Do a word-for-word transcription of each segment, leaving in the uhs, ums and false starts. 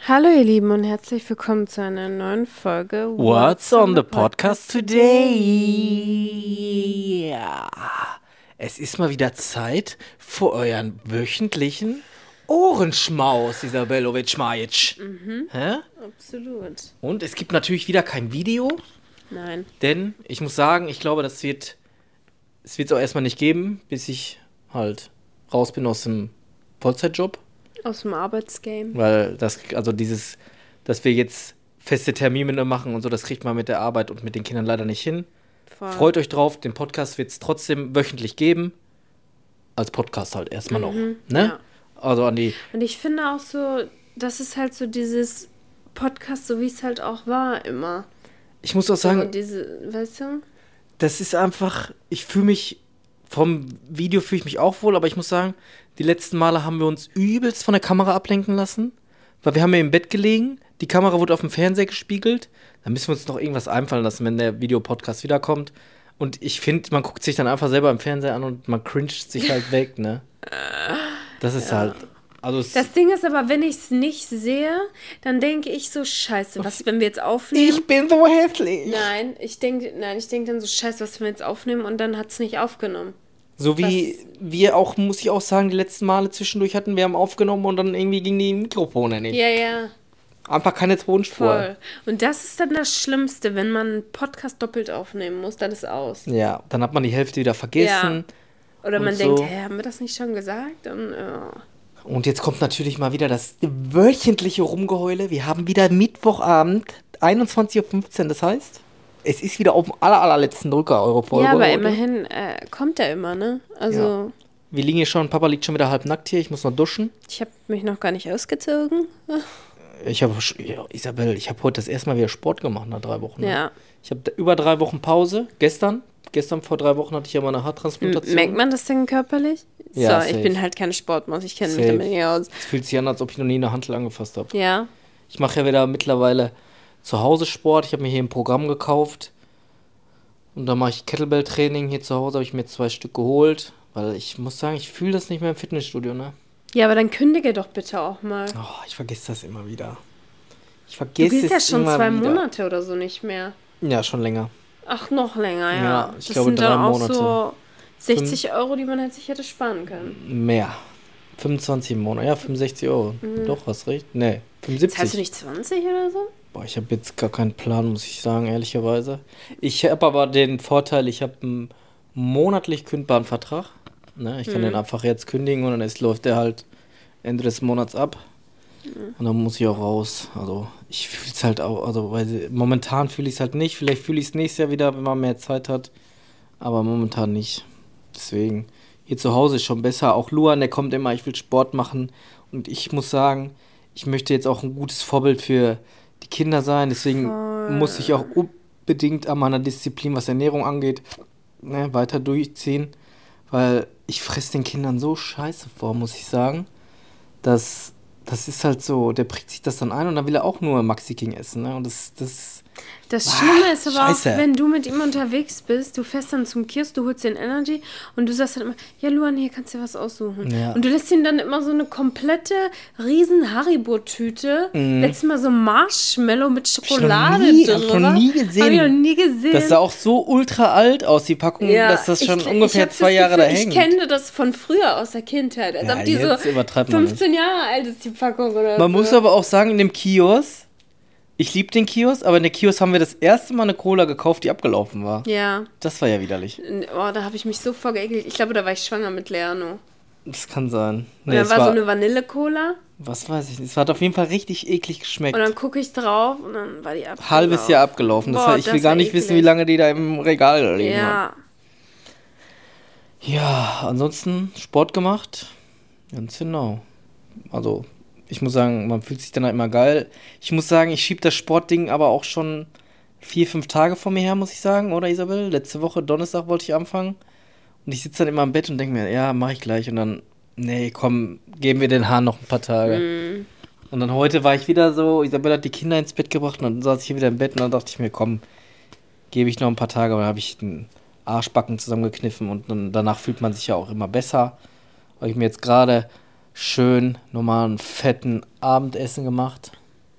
Hallo ihr Lieben und herzlich willkommen zu einer neuen Folge What's on the podcast today? Ja, es ist mal wieder Zeit für euren wöchentlichen Ohrenschmaus, Isabelovic Majic. Mhm, Hä? absolut. Und es gibt natürlich wieder kein Video, Nein. denn ich muss sagen, ich glaube, das wird es wird es auch erstmal nicht geben, bis ich halt raus bin aus dem Vollzeitjob. Aus dem Arbeitsgame. Weil das, also dieses, dass wir jetzt feste Termine machen und so, das kriegt man mit der Arbeit und mit den Kindern leider nicht hin. Voll. Freut euch drauf, den Podcast wird es trotzdem wöchentlich geben. Als Podcast halt erstmal noch. Mhm, Ne? ja. Also an die. Und ich finde auch so, das ist halt so dieses Podcast, so wie es halt auch war immer. Ich muss auch So sagen, diese, weißt du? das ist einfach, ich fühle mich, vom Video fühle ich mich auch wohl, aber ich muss sagen, die letzten Male haben wir uns übelst von der Kamera ablenken lassen, weil wir haben ja im Bett gelegen, die Kamera wurde auf dem Fernseher gespiegelt, dann müssen wir uns noch irgendwas einfallen lassen, wenn der Videopodcast wiederkommt. Und ich finde, man guckt sich dann einfach selber im Fernseher an und man cringet sich halt weg, ne? Das ist Ja. halt, also es, Das Ding ist aber, wenn ich es nicht sehe, dann denke ich so, scheiße, was, wenn wir jetzt aufnehmen? bin so hässlich. Nein, ich denke, nein, ich denke dann so, scheiße, was, wenn wir jetzt aufnehmen und dann hat es nicht aufgenommen. So wie wir auch, muss ich auch sagen, die letzten Male zwischendurch hatten, wir haben aufgenommen und dann irgendwie ging die Mikrofone nicht. Ja, ja. Einfach keine Tonspur. Voll. Und das ist dann das Schlimmste, wenn man einen Podcast doppelt aufnehmen muss, dann ist aus. Ja, dann hat man die Hälfte wieder vergessen. Oder Und man so. denkt, hä, haben wir das nicht schon gesagt? Und, ja. Und jetzt kommt natürlich mal wieder das wöchentliche Rumgeheule. Wir haben wieder Mittwochabend, einundzwanzig Uhr fünfzehn. Das heißt, es ist wieder auf dem aller, allerletzten Drücker, eure Folge. Ja, aber heute. immerhin äh, kommt er immer, ne? Also, Ja. Wir liegen hier schon, Papa liegt schon wieder halb nackt hier. Ich muss noch duschen. ich habe mich noch gar nicht ausgezogen. Ich habe, ja, Isabel, ich habe heute das erste Mal wieder Sport gemacht nach drei Wochen. Ne? Ja. Ich habe über drei Wochen Pause. Gestern, gestern vor drei Wochen hatte ich ja mal eine Haartransplantation. Merkt man das denn körperlich? Ja, so, ich safe. bin halt keine Sportmaus, ich kenne mich Safe. damit nicht aus. Es fühlt sich an, als ob ich noch nie eine Hantel angefasst habe. Ja. Ich mache ja wieder mittlerweile zu Hause Sport. Ich habe mir hier ein Programm gekauft. Und dann mache ich Kettlebell-Training. Hier zu Hause habe ich mir zwei Stück geholt. Weil ich muss sagen, ich fühle das nicht mehr im Fitnessstudio, ne? Ja, aber dann kündige doch bitte auch mal. Oh, ich vergesse das immer wieder. Ich Du vergesse gehst ja es schon immer zwei wieder. Monate oder so nicht mehr. Ja, schon länger. Ach, noch länger, ja. Ja, ich das glaube, sind dann drei auch Monate. so sechzig Euro, die man halt sich hätte sparen können. Mehr. fünfundzwanzig im Monat. Ja, fünfundsechzig Euro. Doch, hast recht. Nee, fünfundsiebzig. Zahlst du nicht zwanzig oder so? Boah, ich habe jetzt gar keinen Plan, muss ich sagen, ehrlicherweise. Ich habe aber den Vorteil, ich habe einen monatlich kündbaren Vertrag. Ne? Ich kann den einfach jetzt kündigen und dann ist, läuft der halt Ende des Monats ab. Und dann muss ich auch raus. Also ich fühle es halt auch, also weil sie- momentan fühle ich es halt nicht. Vielleicht fühle ich es nächstes Jahr wieder, wenn man mehr Zeit hat. Aber momentan nicht. Deswegen, hier zu Hause ist schon besser. Auch Luan, der kommt immer, ich will Sport machen. Und ich muss sagen, ich möchte jetzt auch ein gutes Vorbild für die Kinder sein. Deswegen Voll. muss ich auch unbedingt an meiner Disziplin, was Ernährung angeht, ne, weiter durchziehen. Weil ich fresse den Kindern so scheiße vor, muss ich sagen. Dass das ist halt so, der prägt sich das dann ein und dann will er auch nur Maxi King essen. Ne? Und das, das Das Schlimme ist aber Scheiße. auch, wenn du mit ihm unterwegs bist, du fährst dann zum Kiosk, du holst den Energy und du sagst dann immer, ja Luan, hier kannst du dir was aussuchen. Ja. Und du lässt ihm dann immer so eine komplette riesen Haribo-Tüte, letztes Mal so Marshmallow mit Schokolade nie- drin. hab ich noch nie gesehen. Hab ich noch nie gesehen. Das sah auch so ultra alt aus, die Packung, dass das schon ich, ungefähr ich hab zwei das Jahre Gefühl, da hängt. Ich kenne das von früher aus der Kindheit, als Ja, ob die jetzt so übertreibt man fünfzehn Jahre alt ist, die Packung oder Man so. muss aber auch sagen, in dem Kiosk, ich liebe den Kiosk, aber in der Kiosk haben wir das erste Mal eine Cola gekauft, die abgelaufen war. Ja, Das war ja widerlich. oh, da habe ich mich so vorgeekelt. Ich glaube, da war ich schwanger mit Leano. Das kann sein. Und Nee, dann es war, war, so eine Vanille-Cola was weiß ich nicht. Es hat auf jeden Fall richtig eklig geschmeckt. und dann gucke ich drauf und dann war die abgelaufen. Halbes Jahr abgelaufen. Das Boah, heißt, ich das will gar war nicht wissen, eklig. wie lange die da im Regal liegen. Ja, Ja, ansonsten Sport gemacht. Ganz genau. Also, ich muss sagen, man fühlt sich dann halt immer geil. Ich muss sagen, ich schiebe das Sportding aber auch schon vier, fünf Tage vor mir her, muss ich sagen, oder Isabel? Letzte Woche, Donnerstag, wollte ich anfangen. Und ich sitze dann immer im Bett und denke mir, ja, mache ich gleich. Und dann, nee, komm, geben wir den Hahn noch ein paar Tage. Mhm. Und dann heute war ich wieder so, Isabel hat die Kinder ins Bett gebracht und dann saß ich hier wieder im Bett und dann dachte ich mir, komm, gebe ich noch ein paar Tage. Und dann habe ich den Arschbacken zusammengekniffen und dann, danach fühlt man sich ja auch immer besser. Habe ich mir jetzt gerade schön normalen, fetten Abendessen gemacht.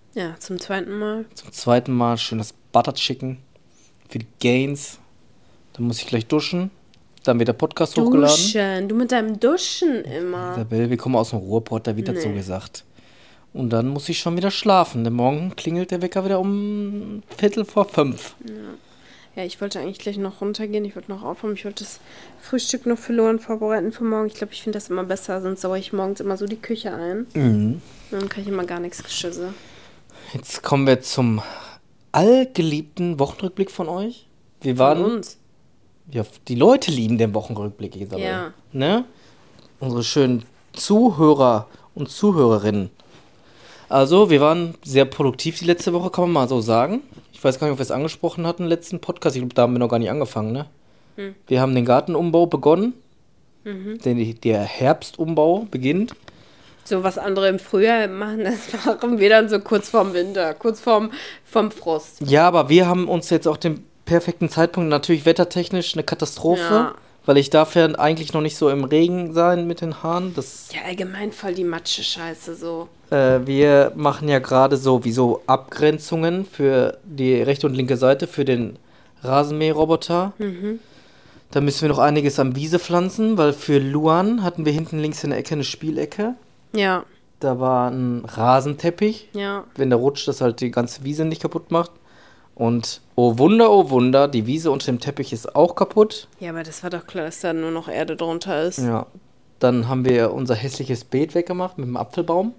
Ja, zum zweiten Mal. Zum zweiten Mal schönes Butter Chicken für die Gains. Dann muss ich gleich duschen. Dann wird der Podcast Duschen. hochgeladen. Duschen, du mit deinem Duschen immer. Isabel, wir kommen aus dem Ruhrpott, da wird nee. das so gesagt. Und dann muss ich schon wieder schlafen. Denn morgen klingelt der Wecker wieder um Viertel vor fünf. Ja. Ja, ich wollte eigentlich gleich noch runtergehen. Ich wollte noch aufräumen. Ich wollte das Frühstück noch für Lohan vorbereiten für morgen. Ich glaube, ich finde das immer besser. Sonst sauere ich morgens immer so die Küche ein. Mhm. Dann kann ich immer gar nichts geschisse. Jetzt kommen wir zum allgeliebten Wochenrückblick von euch. Wir waren, von uns. Ja, die Leute lieben den Wochenrückblick, Isabel. Ja. Ne? Unsere schönen Zuhörer und Zuhörerinnen. Also, wir waren sehr produktiv die letzte Woche, kann man mal so sagen. Ich weiß gar nicht, ob wir es angesprochen hatten im letzten Podcast. Ich glaube, da haben wir noch gar nicht angefangen, ne? Hm. Wir haben den Gartenumbau begonnen. Mhm. Den, der Herbstumbau beginnt. So, was andere im Frühjahr machen, das machen wir dann so kurz vorm Winter, kurz vorm, vorm Frost. Ja, aber wir haben uns jetzt auch den perfekten Zeitpunkt, natürlich wettertechnisch eine Katastrophe, ja. Weil ich darf ja eigentlich noch nicht so im Regen sein mit den Haaren. Das ja, allgemein voll die Matsche-Scheiße so. Äh, wir machen ja gerade so wie so Abgrenzungen für die rechte und linke Seite für den Rasenmäherroboter. Mhm. Da müssen wir noch einiges am Wiese pflanzen, weil für Luan hatten wir hinten links in der Ecke eine Spielecke. Ja. Da war ein Rasenteppich. Ja. Wenn der rutscht, das halt die ganze Wiese nicht kaputt macht. Und oh Wunder, oh Wunder, die Wiese unter dem Teppich ist auch kaputt. Ja, aber das war doch klar, dass da nur noch Erde drunter ist. Ja. Dann haben wir unser hässliches Beet weggemacht mit dem Apfelbaum.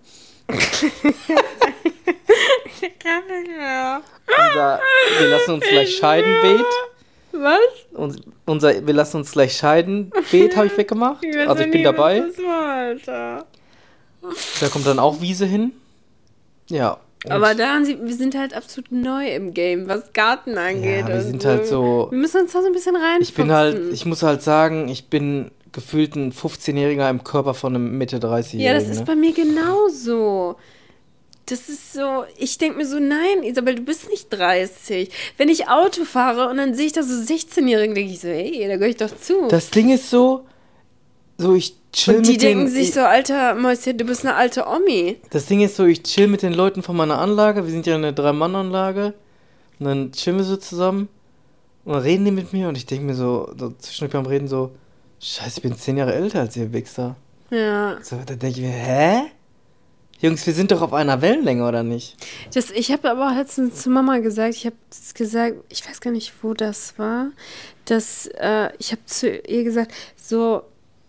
unser Wir lassen uns gleich scheiden Beet. Was? Und unser Wir lassen uns gleich scheiden Beet habe ich weggemacht. Ich also ich bin nie, dabei. Was das war, Alter. Da kommt dann auch Wiese hin. Ja. Aber da, wir sind halt absolut neu im Game, was Garten angeht. Ja, wir sind so. halt so... Wir müssen uns da so ein bisschen reinfuchsen. Ich bin halt, ich muss halt sagen, ich bin gefühlt ein fünfzehnjähriger im Körper von einem Mitte dreißigjährigen. Ja, das ist ne? bei mir genauso. Das ist so, ich denke mir so, nein, Isabel, du bist nicht dreißig. Wenn ich Auto fahre und dann sehe ich da so sechzehnjährigen, denke ich so, hey, da gehöre ich doch zu. Das Ding ist so, so ich chill und die mit denken den, sich so, alter Mäuschen, du bist eine alte Omi. Das Ding ist so, ich chill mit den Leuten von meiner Anlage, wir sind ja eine Drei-Mann-Anlage, und dann chillen wir so zusammen und dann reden die mit mir und ich denke mir so, so zwischendurch beim Reden so, scheiße, ich bin zehn Jahre älter als ihr Wichser. Ja. So, dann denke ich mir, hä? Jungs, wir sind doch auf einer Wellenlänge, oder nicht? Das, ich habe aber auch letztens zu Mama gesagt, ich habe gesagt, ich weiß gar nicht, wo das war, dass äh, ich habe zu ihr gesagt, so,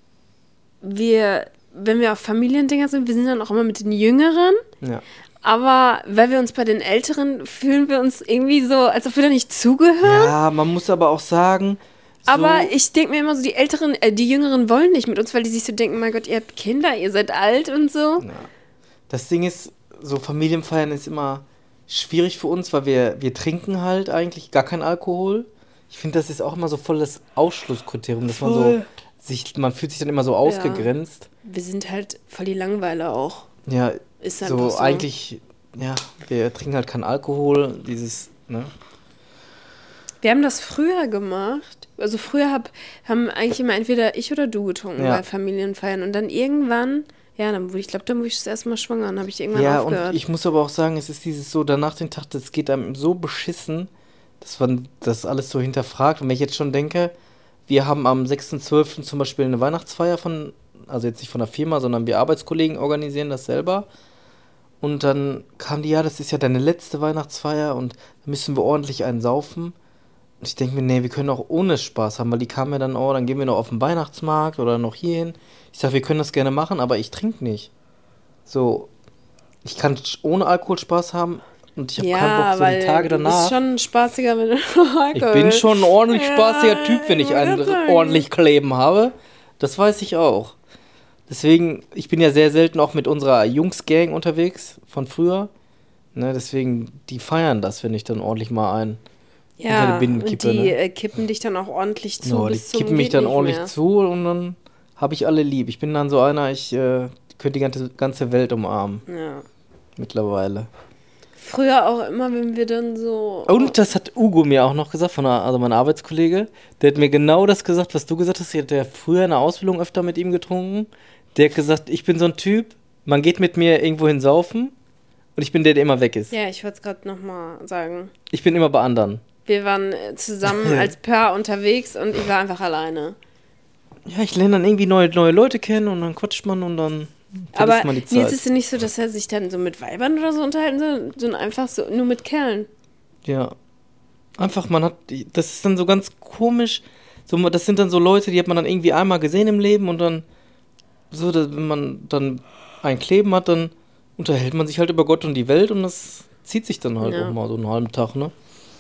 wir, wenn wir auf Familiendinger sind, wir sind dann auch immer mit den Jüngeren. Ja. Aber weil wir uns bei den Älteren fühlen wir uns irgendwie so, als ob wir da nicht zugehören. Ja, man muss aber auch sagen... So aber ich denke mir immer so, die Älteren, äh, die Jüngeren wollen nicht mit uns, weil die sich so denken, mein Gott, ihr habt Kinder, ihr seid alt und so. Ja. Das Ding ist, so Familienfeiern ist immer schwierig für uns, weil wir, wir trinken halt eigentlich gar keinen Alkohol. Ich finde, das ist auch immer so voll das Ausschlusskriterium, dass man so sich, man fühlt sich dann immer so ausgegrenzt. Ja. Wir sind halt voll die Langweiler auch. Ja, ist so, so eigentlich, ja, wir trinken halt keinen Alkohol, dieses, ne. Wir haben das früher gemacht. Also früher hab, haben eigentlich immer entweder ich oder du getrunken ja. bei Familienfeiern. Und dann irgendwann, ja, dann wurde ich glaube, dann wurde ich das erste Mal schwanger. Dann habe ich irgendwann ja, aufgehört. Ja, und ich muss aber auch sagen, es ist dieses so, danach den Tag, das geht einem so beschissen, dass man das alles so hinterfragt. Und wenn ich jetzt schon denke, wir haben am sechsten zwölften zum Beispiel eine Weihnachtsfeier von, also jetzt nicht von der Firma, sondern wir Arbeitskollegen organisieren das selber. Und dann kam die, ja, das ist ja deine letzte Weihnachtsfeier und da müssen wir ordentlich einen saufen. Und ich denke mir, nee, wir können auch ohne Spaß haben, weil die kamen ja dann, oh, dann gehen wir noch auf den Weihnachtsmarkt oder noch hierhin. Ich sage, wir können das gerne machen, aber ich trinke nicht. So, ich kann ohne Alkohol Spaß haben und ich habe ja, keinen Bock, so die Tage danach. Du bist schon spaßiger mit Alkohol. Ich bin schon ein ordentlich ja, spaßiger Typ, wenn ich einen ordentlich Kleben habe. Das weiß ich auch. Deswegen, ich bin ja sehr selten auch mit unserer Jungs-Gang unterwegs von früher. Ne, deswegen, die feiern das, wenn ich dann ordentlich mal ein ja, kippe, und die ne? kippen dich dann auch ordentlich zu. No, bis die zum kippen mich dann ordentlich mehr. zu und dann habe ich alle lieb. Ich bin dann so einer, ich äh, könnte die ganze, ganze Welt umarmen. Ja. Mittlerweile. Früher auch immer, wenn wir dann so... Und das hat Ugo mir auch noch gesagt, von einer, also mein Arbeitskollege. Der hat mir genau das gesagt, was du gesagt hast. Der hat ja früher in der Ausbildung öfter mit ihm getrunken. Der hat gesagt, ich bin so ein Typ, man geht mit mir irgendwo hin saufen Und ich bin der, der immer weg ist. Ja, ich wollte es gerade nochmal sagen. Ich bin immer bei anderen. Wir waren zusammen als Paar unterwegs und ich war einfach alleine. Ja, ich lerne dann irgendwie neue, neue Leute kennen und dann quatscht man und dann aber man die Zeit. Nils, ist es nicht so, dass er sich dann so mit Weibern oder so unterhalten soll, sondern einfach so nur mit Kerlen. Ja. Einfach, man hat, das ist dann so ganz komisch. So, das sind dann so Leute, die hat man dann irgendwie einmal gesehen im Leben und dann, so, dass, wenn man dann ein Kleben hat, dann unterhält man sich halt über Gott und die Welt und das zieht sich dann halt ja. auch mal so einen halben Tag, ne?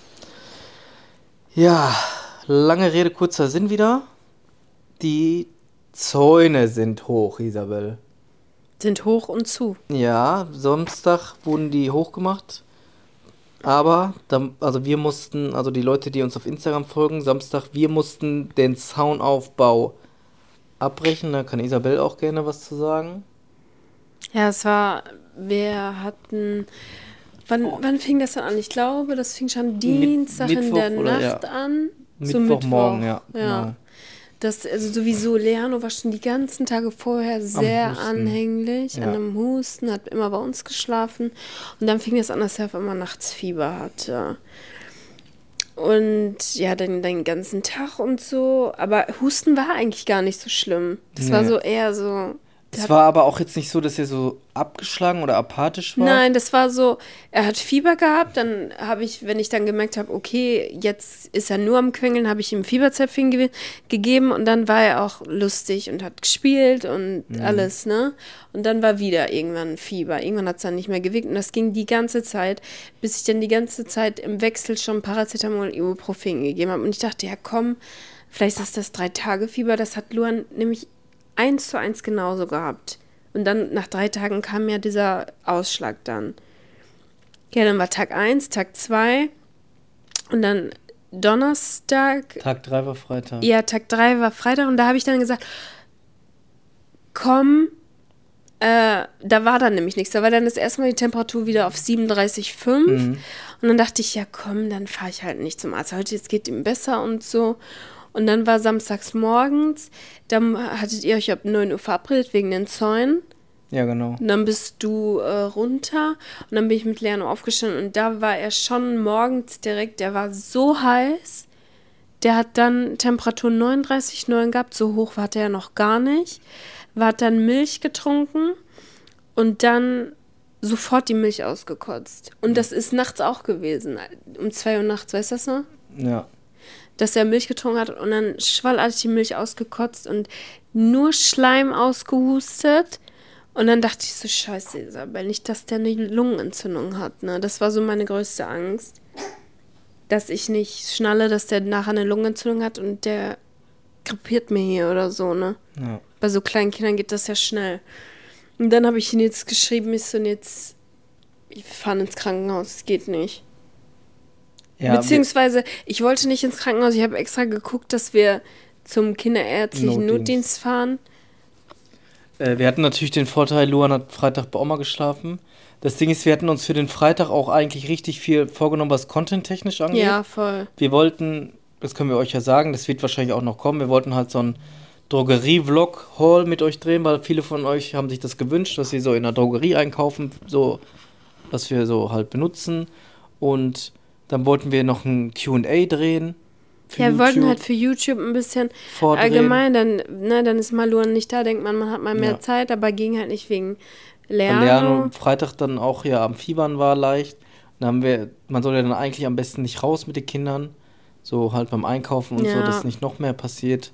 Ja, lange Rede, kurzer Sinn wieder. Die Zäune sind hoch, Isabel. Sind hoch und zu. Ja, Samstag wurden die hochgemacht. Aber, da, also wir mussten, also die Leute, die uns auf Instagram folgen, Samstag, wir mussten den Zaunaufbau abbrechen. Da kann Isabel auch gerne was zu sagen. Ja, es war, wir hatten, wann, oh. wann fing das dann an? Ich glaube, das fing schon Dienstag Mit, in der oder, Nacht ja. an. Mittwochmorgen, ja. ja. Genau. Das, also sowieso, Leano war schon die ganzen Tage vorher sehr anhänglich, ja. an einem Husten, hat immer bei uns geschlafen. Und dann fing es an, dass er auf einmal nachts Fieber hatte. Und ja, dann den ganzen Tag und so. Aber Husten war eigentlich gar nicht so schlimm. Das nee. war so eher so... Es war aber auch jetzt nicht so, dass er so abgeschlagen oder apathisch war. Nein, das war so, er hat Fieber gehabt, dann habe ich, wenn ich dann gemerkt habe, okay, jetzt ist er nur am Quengeln, habe ich ihm Fieberzäpfchen ge- gegeben und dann war er auch lustig und hat gespielt und mhm. alles, ne? Und dann war wieder irgendwann Fieber. Irgendwann hat es dann nicht mehr gewirkt und das ging die ganze Zeit, bis ich dann die ganze Zeit im Wechsel schon Paracetamol und Ibuprofen gegeben habe. Und ich dachte, ja komm, vielleicht ist das Drei-Tage-Fieber, das hat Luan nämlich eins zu eins genauso gehabt. Und dann nach drei Tagen kam ja dieser Ausschlag dann. Ja, dann war Tag eins, Tag zwei und dann Donnerstag. Tag drei war Freitag. Ja, Tag drei war Freitag und da habe ich dann gesagt, komm, äh, da war dann nämlich nichts. Da war dann das erste Mal die Temperatur wieder auf siebenunddreißig Komma fünf mhm. und dann dachte ich, ja komm, dann fahre ich halt nicht zum Arzt. Heute, jetzt geht ihm besser und so. Und dann war samstags morgens, dann hattet ihr euch ab neun Uhr verabredet wegen den Zäunen. Ja, genau. Und dann bist du äh, runter und dann bin ich mit Leano aufgestanden und da war er schon morgens direkt, der war so heiß, der hat dann Temperatur neununddreißig Komma neun gehabt, so hoch war der noch gar nicht, war dann Milch getrunken und dann sofort die Milch ausgekotzt. Und das ist nachts auch gewesen, um zwei Uhr nachts, weißt du das noch? Ja. Dass er Milch getrunken hat und dann schwallartig die Milch ausgekotzt und nur Schleim ausgehustet. Und dann dachte ich so, scheiße, Isabel, nicht, dass der eine Lungenentzündung hat. Ne? Das war so meine größte Angst, dass ich nicht schnalle, dass der nachher eine Lungenentzündung hat und der krepiert mir hier oder so. Ne? Ja. Bei so kleinen Kindern geht das ja schnell. Und dann habe ich ihn jetzt geschrieben, ich so, jetzt, wir fahren ins Krankenhaus, es geht nicht. Ja, beziehungsweise, ich wollte nicht ins Krankenhaus, ich habe extra geguckt, dass wir zum kinderärztlichen Notdienst, Notdienst fahren. Äh, wir hatten natürlich den Vorteil, Luan hat Freitag bei Oma geschlafen. Das Ding ist, wir hatten uns für den Freitag auch eigentlich richtig viel vorgenommen, was content-technisch angeht. Ja, voll. Wir wollten, das können wir euch ja sagen, das wird wahrscheinlich auch noch kommen, wir wollten halt so einen Drogerie-Vlog-Haul mit euch drehen, weil viele von euch haben sich das gewünscht, dass wir so in der Drogerie einkaufen, so, was wir so halt benutzen. Und dann wollten wir noch ein Q und A drehen. Ja, wir wollten halt für YouTube ein bisschen vordrehen. Allgemein, dann, ne, dann ist mal Luan nicht da, denkt man, man hat mal mehr ja. Zeit, aber ging halt nicht wegen Lernen. Lernen Freitag dann auch ja am Fiebern war leicht. Dann haben wir, man soll ja dann eigentlich am besten nicht raus mit den Kindern, so halt beim Einkaufen und ja. so, dass nicht noch mehr passiert.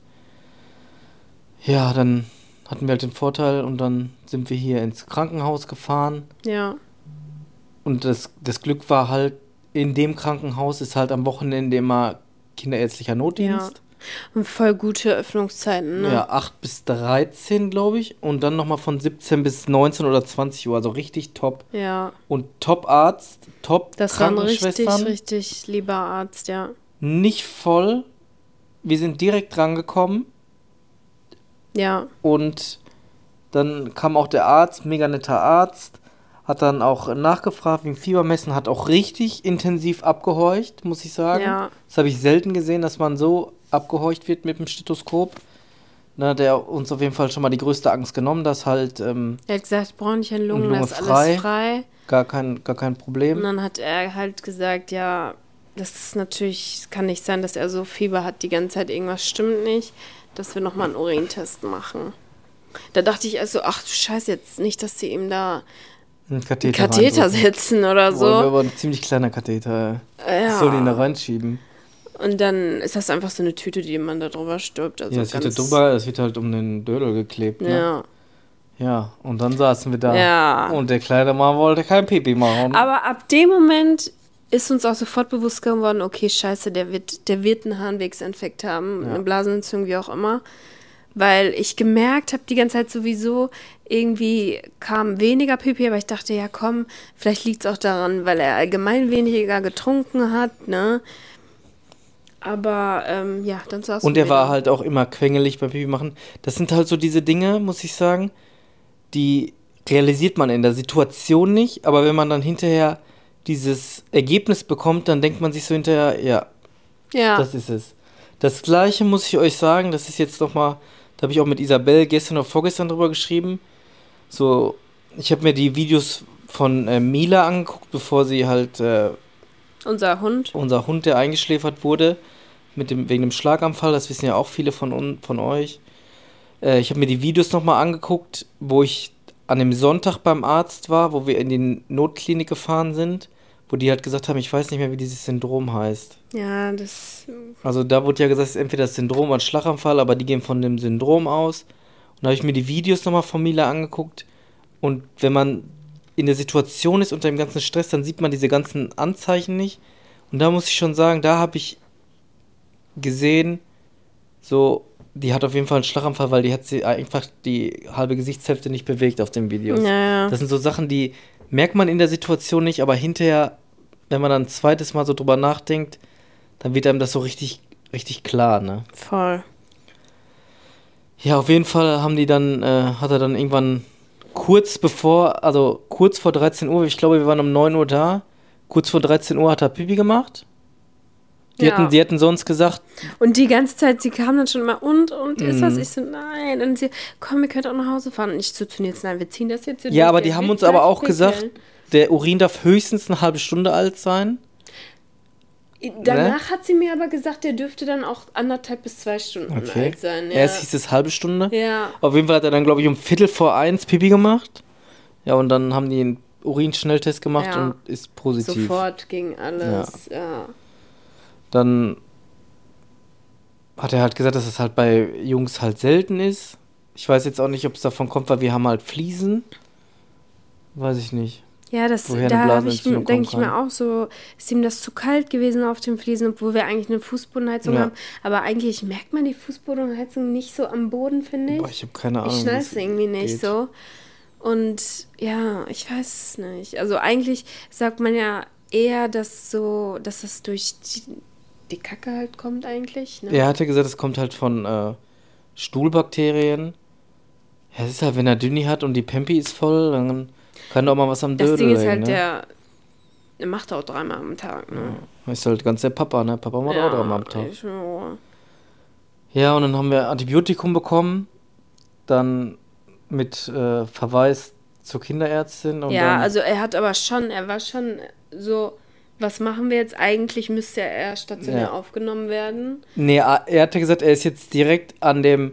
Ja, dann hatten wir halt den Vorteil und dann sind wir hier ins Krankenhaus gefahren. Ja. Und das, das Glück war halt, in dem Krankenhaus ist halt am Wochenende immer kinderärztlicher Notdienst. Ja. Und voll gute Öffnungszeiten, ne? Ja, acht bis dreizehn, glaube ich. Und dann nochmal von siebzehn bis neunzehn oder zwanzig Uhr. Also richtig top. Ja. Und Top-Arzt, top Das war ein richtig, richtig lieber Arzt, ja. Nicht voll. Wir sind direkt rangekommen. Ja. Und dann kam auch der Arzt, mega netter Arzt. Hat dann auch nachgefragt wegen Fiebermessen, hat auch richtig intensiv abgehorcht, muss ich sagen. Ja. Das habe ich selten gesehen, dass man so abgehorcht wird mit dem Stethoskop. ne, der uns auf jeden Fall schon mal die größte Angst genommen, dass halt ähm, Er hat gesagt, Bronchien, Lungen, Lunge das ist frei. alles frei. gar kein, gar kein Und Problem. dann hat er halt gesagt, ja, das ist natürlich, es kann nicht sein, dass er so Fieber hat die ganze Zeit, irgendwas stimmt nicht, dass wir nochmal einen Urintest machen. Da dachte ich also, ach du Scheiße, jetzt nicht, dass sie ihm da Ein einen Katheter, Katheter reindrücken. setzen oder Boah, wäre so. aber ein ziemlich kleiner Katheter. Ja. Ich soll ihn da reinschieben. Und dann ist das einfach so eine Tüte, die man da drüber stülpt. Also Ja, es wird ganz, halt drüber, es wird halt um den Dödel geklebt, ne? ja. Ja, und dann saßen wir da. Ja. Und der kleine Mann wollte kein Pipi machen. Aber ab dem Moment ist uns auch sofort bewusst geworden, okay, scheiße, der wird, der wird einen Harnwegsinfekt haben, Ja. eine Blasenentzündung, wie auch immer. Weil ich gemerkt habe die ganze Zeit sowieso, irgendwie kam weniger Pipi, aber ich dachte, ja komm, vielleicht liegt es auch daran, weil er allgemein weniger getrunken hat, ne? Aber ähm, ja, dann saß Und er war halt auch immer quengelig beim Pipi machen. Das sind halt so diese Dinge, muss ich sagen, die realisiert man in der Situation nicht, aber wenn man dann hinterher dieses Ergebnis bekommt, dann denkt man sich so hinterher, ja, ja. das ist es. Das Gleiche muss ich euch sagen, das ist jetzt nochmal, da habe ich auch mit Isabel gestern oder vorgestern drüber geschrieben. So, ich habe mir die Videos von äh, Mila angeguckt, bevor sie halt, äh, Unser Hund. unser Hund, der eingeschläfert wurde, mit dem, wegen dem Schlaganfall, das wissen ja auch viele von, un, von euch. Äh, ich habe mir die Videos nochmal angeguckt, wo ich an dem Sonntag beim Arzt war, wo wir in die Notklinik gefahren sind, wo die halt gesagt haben, ich weiß nicht mehr, wie dieses Syndrom heißt. Ja, das. Also da wurde ja gesagt, es ist entweder das Syndrom oder Schlaganfall, aber die gehen von dem Syndrom aus. Und da habe ich mir die Videos nochmal von Mila angeguckt. Und wenn man in der Situation ist unter dem ganzen Stress, dann sieht man diese ganzen Anzeichen nicht. Und da muss ich schon sagen, da habe ich gesehen, so, die hat auf jeden Fall einen Schlaganfall, weil die hat sie einfach die halbe Gesichtshälfte nicht bewegt auf den Videos. Ja, ja. Das sind so Sachen, die merkt man in der Situation nicht, aber hinterher, wenn man dann ein zweites Mal so drüber nachdenkt, dann wird einem das so richtig, richtig klar, ne? Voll. Ja, auf jeden Fall haben die dann, äh, hat er dann irgendwann kurz bevor, also kurz vor dreizehn Uhr, ich glaube, wir waren um neun Uhr da, kurz vor dreizehn Uhr hat er Pipi gemacht. Die, Ja. hatten, die hätten sonst gesagt, Und die ganze Zeit, sie kam dann schon immer, und, und, ist Mhm. das? Ich so, nein. Und sie, komm, ihr könnt auch nach Hause fahren. Und ich so zu Nils, nein, wir ziehen das jetzt hier ja, durch, aber der die haben wird uns aber gleich auch pickeln. gesagt, der Urin darf höchstens eine halbe Stunde alt sein. Danach hat sie mir aber gesagt, der dürfte dann auch anderthalb bis zwei Stunden Okay. alt sein. Ja. Erst hieß es halbe Stunde. ja. Auf jeden Fall hat er dann, glaube ich, um Viertel vor eins Pipi gemacht. Ja, und dann haben die einen Urinschnelltest gemacht Ja. und ist positiv. Sofort ging alles. Ja. Dann hat er halt gesagt, dass es halt bei Jungs halt selten ist. Ich weiß jetzt auch nicht, ob es davon kommt, weil wir haben halt Fliesen. Weiß ich nicht. Ja, das, Woher eine da habe ich, Blasenentzündung denke ich kommen mir auch so, ist ihm das zu kalt gewesen auf den Fliesen, obwohl wir eigentlich eine Fußbodenheizung Ja. haben. Aber eigentlich merkt man die Fußbodenheizung nicht so am Boden, finde ich. Boah, ich habe keine Ahnung. Ich wie schnall es es irgendwie nicht geht. so. Und ja, ich weiß es nicht. Also eigentlich sagt man ja eher, dass so, dass das durch die, die Kacke halt kommt eigentlich. Ne? Er hatte gesagt, es kommt halt von äh, Stuhlbakterien. Ja, es ist halt, wenn er Dünni hat und die Pempi ist voll, dann kann doch mal was am Das Dödel Ding ist liegen, halt, ne? der, der macht auch dreimal am Tag. Ne? Ist halt ganz der Papa, ne? Papa macht auch dreimal am Tag. Ich, ja. Ja, und dann haben wir Antibiotikum bekommen. Dann mit äh, Verweis zur Kinderärztin. Und ja, dann, also er hat aber schon, er war schon so, was machen wir jetzt? Eigentlich müsste er stationär Ja. aufgenommen werden. Nee, er er hatte gesagt, er ist jetzt direkt an dem.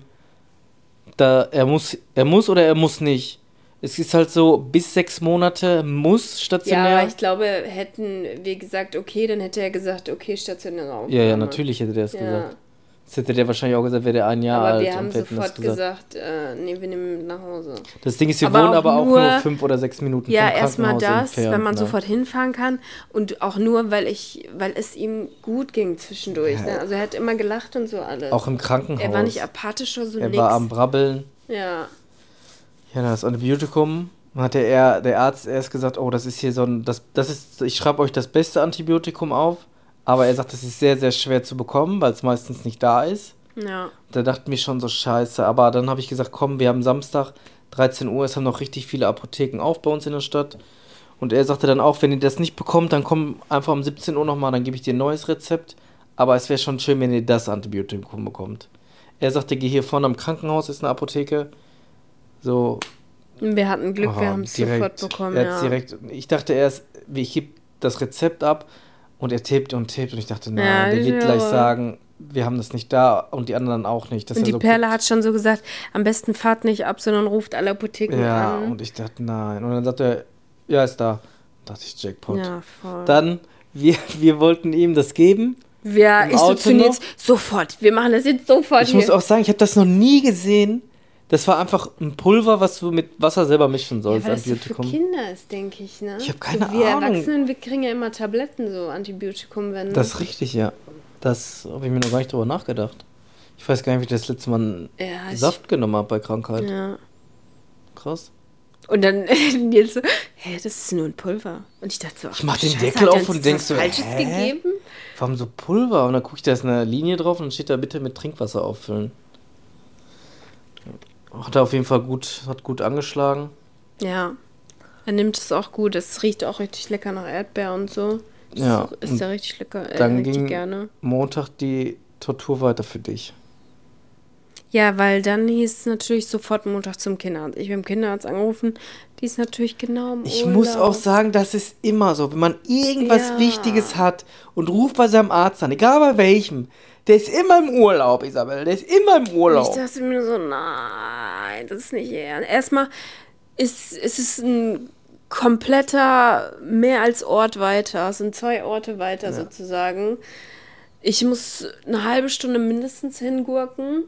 Da, er muss, er muss oder er muss nicht. Es ist halt so, bis sechs Monate muss Ja, stationär. aber ich glaube, hätten wir gesagt, okay, dann hätte er gesagt, okay, stationäre Aufnahme. Ja, ja, natürlich hätte der das Ja. gesagt. Das hätte der wahrscheinlich auch gesagt, wäre der ein Jahr Aber alt. wir haben und hätten das sofort gesagt, äh, nee, wir nehmen ihn nach Hause. Das Ding ist, wir Aber wohnen auch aber auch nur- nur fünf oder sechs Minuten Ja, vom erstmal Krankenhaus das, entfernt, wenn man ne? sofort hinfahren kann und auch nur, weil ich, weil es ihm gut ging zwischendurch. Ne? Also er hat immer gelacht und so alles. Auch im Krankenhaus. er war nicht apathisch oder so Er nix. war am Brabbeln. ja. Ja, das Antibiotikum. Dann hat der, der Arzt erst gesagt, oh, das ist hier so ein, das, das ist, ich schreibe euch das beste Antibiotikum auf. Aber er sagt, das ist sehr, sehr schwer zu bekommen, weil es meistens nicht da ist. Ja. Da dachte mir schon so scheiße. Aber dann habe ich gesagt, komm, wir haben Samstag, dreizehn Uhr, es haben noch richtig viele Apotheken auf bei uns in der Stadt. Und er sagte dann auch, wenn ihr das nicht bekommt, dann komm einfach um siebzehn Uhr nochmal, dann gebe ich dir ein neues Rezept. Aber es wäre schon schön, wenn ihr das Antibiotikum bekommt. Er sagte, geh hier vorne am Krankenhaus, ist eine Apotheke. So. Wir hatten Glück, oh, wir haben es sofort bekommen, er ja. Direkt, ich dachte erst, ich gebe das Rezept ab und er tippt und tippt und ich dachte, nein, Ja, der ich wird gleich höre. sagen, wir haben das nicht da und die anderen auch nicht. Dass Und er die so Perle guckt. hat schon so gesagt, am besten fahrt nicht ab, sondern ruft alle Apotheken Ja, an. und ich dachte, nein. Und dann sagte er, ja, ist da. Da dachte ich, Jackpot. Ja, voll. Dann, wir, wir wollten ihm das geben. Ja, im ich so Auto zu Nils, noch. sofort, wir machen das jetzt sofort Ich hier. muss auch sagen, ich habe das noch nie gesehen. Das war einfach ein Pulver, was du mit Wasser selber mischen ja, sollst. weil das so für Antibiotikum. Kinder ist, denke ich, ne? Ich hab keine so wir Ahnung. Erwachsenen, wir kriegen ja immer Tabletten, so Antibiotikum, wenn... Das ist richtig, ja. Das habe ich mir noch gar nicht drüber nachgedacht. Ich weiß gar nicht, wie ich das letzte Mal einen Ja, ich- Saft genommen habe bei Krankheit. Ja. Krass. Und dann Nils so, hä, das ist nur ein Pulver. Und ich dachte so, ach, Ich mach den Scheiße, Deckel hat er auf uns und denk was so, Falsches hä? gegeben? Warum so Pulver? Und dann gucke ich, da ist eine Linie drauf und dann steht da bitte mit Trinkwasser auffüllen. Hat er auf jeden Fall gut, hat gut angeschlagen. Ja. Er nimmt es auch gut. Es riecht auch richtig lecker nach Erdbeer und so. Das Ja, Ist, und ist ja richtig lecker. Äh, dann richtig ging gerne. Montag die Tortur weiter für dich. Ja, weil dann hieß es natürlich sofort Montag zum Kinderarzt. Ich bin im Kinderarzt angerufen. Die ist natürlich genau im Ich Urlaub. muss auch sagen, das ist immer so. Wenn man irgendwas Ja. Wichtiges hat und ruft bei seinem Arzt an, egal bei welchem, der ist immer im Urlaub, Isabel. Der ist immer im Und Urlaub. ich dachte mir so, nein, das ist nicht ernst. Erstmal ist, ist es ein kompletter, mehr als Ort weiter. Es sind zwei Orte weiter Ja. sozusagen. Ich muss eine halbe Stunde mindestens hingurken.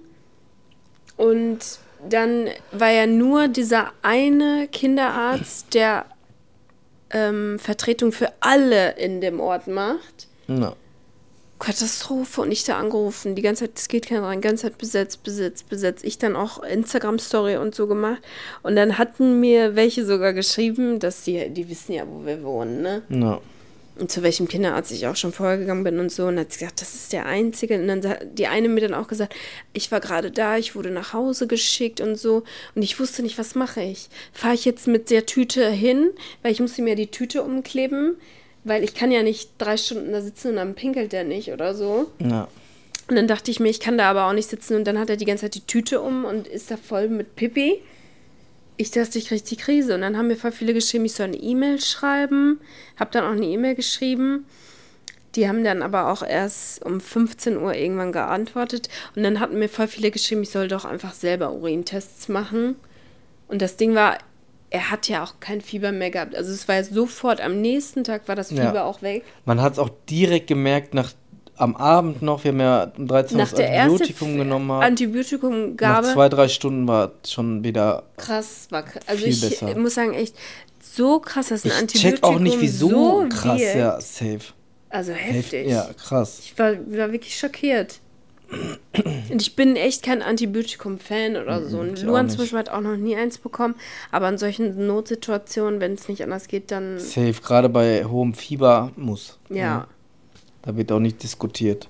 Und dann war ja nur dieser eine Kinderarzt, der ähm, Vertretung für alle in dem Ort macht. Ja. Katastrophe. Und ich da angerufen, die ganze Zeit, es geht keiner rein, die ganze Zeit besetzt, besetzt, besetzt. Ich dann auch Instagram-Story und so gemacht. Und dann hatten mir welche sogar geschrieben, dass die, die wissen ja, wo wir wohnen, ne? Ja. Und zu welchem Kinderarzt ich auch schon vorher gegangen bin und so. Und hat sie gesagt, das ist der Einzige. Und dann hat die eine mir dann auch gesagt, ich war gerade da, ich wurde nach Hause geschickt und so. Und ich wusste nicht, was mache ich? Fahre ich jetzt mit der Tüte hin, weil ich musste mir die Tüte umkleben, weil ich kann ja nicht drei Stunden da sitzen und dann pinkelt der nicht oder so. Ja. Und dann dachte ich mir, ich kann da aber auch nicht sitzen. Und dann hat er die ganze Zeit die Tüte um und ist da voll mit Pipi. Ich dachte, ich kriege die Krise. Und dann haben mir voll viele geschrieben, ich soll eine E-Mail schreiben. Hab dann auch eine E-Mail geschrieben. Die haben dann aber auch erst um fünfzehn Uhr irgendwann geantwortet. Und dann hatten mir voll viele geschrieben, ich soll doch einfach selber Urintests machen. Und das Ding war, er hat ja auch kein Fieber mehr gehabt. Also es war ja sofort, am nächsten Tag war das Ja. Fieber auch weg. Man hat es auch direkt gemerkt, nach, am Abend noch, wir haben ja um dreizehn Uhr Nach das der ersten Antibiotikum genommen. Haben. Nach Antibiotikumgabe. zwei, drei Stunden war es schon wieder. Krass, war krass. Also Viel ich besser. muss sagen, echt so krass, dass ein Ich Antibiotikum check auch nicht, wieso so krass, wirkt. ja, safe. Also Heft- heftig. Ja, krass. Ich war, war wirklich schockiert. Und ich bin echt kein Antibiotikum-Fan oder so. Und ich auch Luan nicht. zum Beispiel hat auch noch nie eins bekommen. Aber in solchen Notsituationen, wenn es nicht anders geht, dann Safe, gerade bei hohem Fieber muss. ja. Da wird auch nicht diskutiert.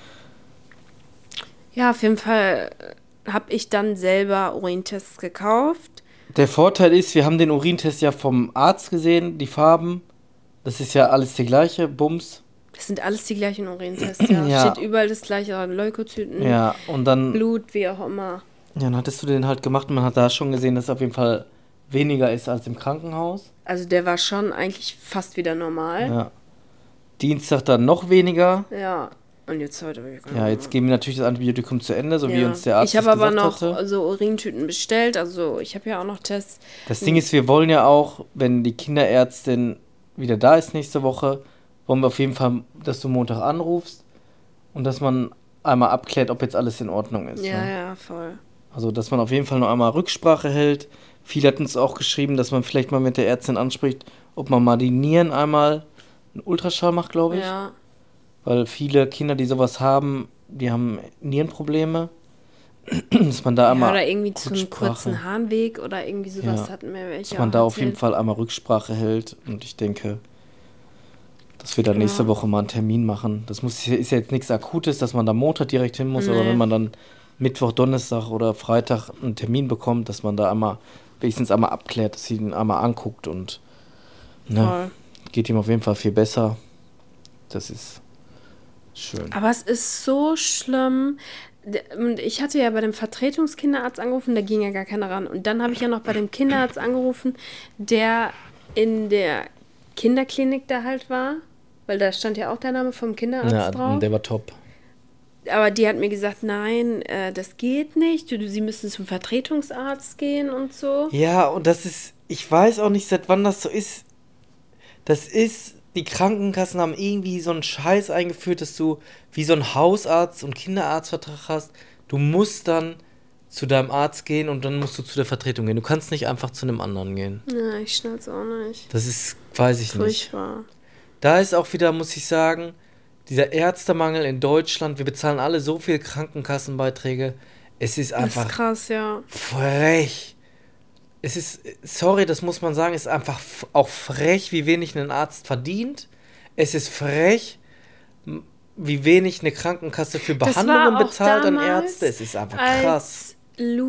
Ja, auf jeden Fall habe ich dann selber Urintests gekauft. Der Vorteil ist, wir haben den Urintest ja vom Arzt gesehen, die Farben. Das ist ja alles der gleiche, Bums. Das sind alles die gleichen Urintests, ja. Ja. Steht überall das gleiche, Leukozyten, Ja, und dann, Blut, wie auch immer. ja, dann hattest du den halt gemacht und man hat da schon gesehen, dass es auf jeden Fall weniger ist als im Krankenhaus. Also der war schon eigentlich fast wieder normal. Ja. Dienstag dann noch weniger. Ja. Und jetzt heute wirklich. Ja, jetzt geben wir natürlich das Antibiotikum zu Ende, so wie uns der Arzt Ich habe das aber gesagt noch hatte. so Urintüten bestellt. Also ich habe ja auch noch Tests. Das Ding ist, wir wollen ja auch, wenn die Kinderärztin wieder da ist nächste Woche, wollen wir auf jeden Fall, dass du Montag anrufst und dass man einmal abklärt, ob jetzt alles in Ordnung ist. Ja, ne? ja, voll. Also, dass man auf jeden Fall noch einmal Rücksprache hält. Viele hatten uns auch geschrieben, dass man vielleicht mal mit der Ärztin anspricht, ob man mal die Nieren einmal einen Ultraschall macht, glaube ich. Ja. Weil viele Kinder, die sowas haben, die haben Nierenprobleme. Dass man da ja einmal oder irgendwie zu einem Rücksprache- kurzen Harnweg oder irgendwie sowas Ja. hatten wir welche. dass man auch da auf jeden erzählt. Fall einmal Rücksprache hält. Und ich denke, dass wir dann Genau. nächste Woche mal einen Termin machen. Das muss, ist ja jetzt nichts Akutes, dass man da Montag direkt hin muss, aber Nee. wenn man dann Mittwoch, Donnerstag oder Freitag einen Termin bekommt, dass man da einmal wenigstens einmal abklärt, dass sie ihn einmal anguckt und ne, Voll. geht ihm auf jeden Fall viel besser. Das ist Schön. Aber es ist so schlimm. Und ich hatte ja bei dem Vertretungskinderarzt angerufen, da ging ja gar keiner ran. Und dann habe ich ja noch bei dem Kinderarzt angerufen, der in der Kinderklinik da halt war, weil da stand ja auch der Name vom Kinderarzt Ja, drauf. der war top. Aber die hat mir gesagt, nein, äh, das geht nicht. Du, sie müssen zum Vertretungsarzt gehen und so. Ja, und das ist, ich weiß auch nicht, seit wann das so ist. Das ist, die Krankenkassen haben irgendwie so einen Scheiß eingeführt, dass du wie so einen Hausarzt- und Kinderarztvertrag hast. Du musst dann zu deinem Arzt gehen und dann musst du zu der Vertretung gehen. Du kannst nicht einfach zu einem anderen gehen. Ja, ich schnall's auch nicht. Das ist, weiß ich nicht. Furchtbar. Da ist auch wieder, muss ich sagen, dieser Ärztemangel in Deutschland. Wir bezahlen alle so viel Krankenkassenbeiträge. Es ist Das einfach ist krass, ja. frech. Es ist, sorry, das muss man sagen, es ist einfach f- auch frech, wie wenig ein Arzt verdient. Es ist frech, m- wie wenig eine Krankenkasse für Das war Behandlungen auch bezahlt an damals, Ärzte. Es ist einfach krass. Als